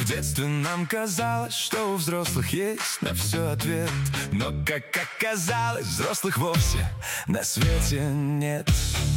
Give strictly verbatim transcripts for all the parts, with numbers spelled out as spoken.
детстве нам казалось, что у взрослых есть на все ответ. Но, как оказалось, взрослых вовсе на свете нет.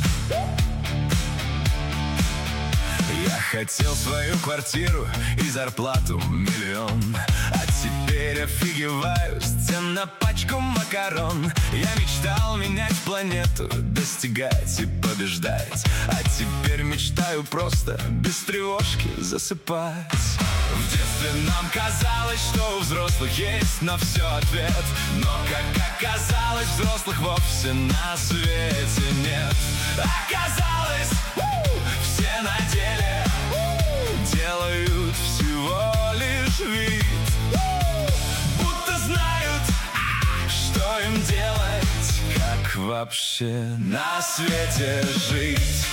Я хотел свою квартиру и зарплату миллион, а теперь офигеваю с цен на пачку макарон. Я мечтал менять планету, достигать и побеждать, а теперь мечтаю просто без тревожки засыпать. В детстве нам казалось, что у взрослых есть на все ответ. Но, как оказалось, взрослых вовсе на свете нет. Оказалось, все на деле делают всего лишь вид, будто знают, что им делать, как вообще на свете жить.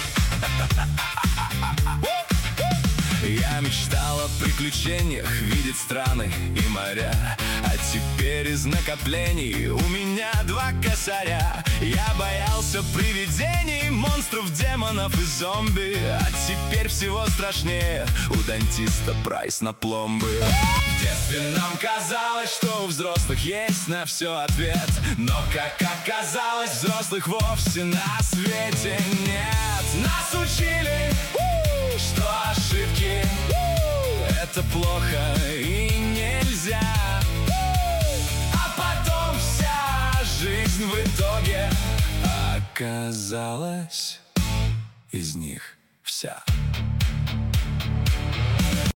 Я мечтал о приключениях, видеть страны и моря, а теперь из накоплений у меня два косаря. Я боялся привидений, монстров, демонов и зомби, а теперь всего страшнее у дантиста прайс на пломбы. В детстве нам казалось, что у взрослых есть на все ответ. Но, как оказалось, взрослых вовсе на свете нет. Нас учили, что ошибки — это плохо и нельзя, а потом вся жизнь в итоге оказалась из них вся.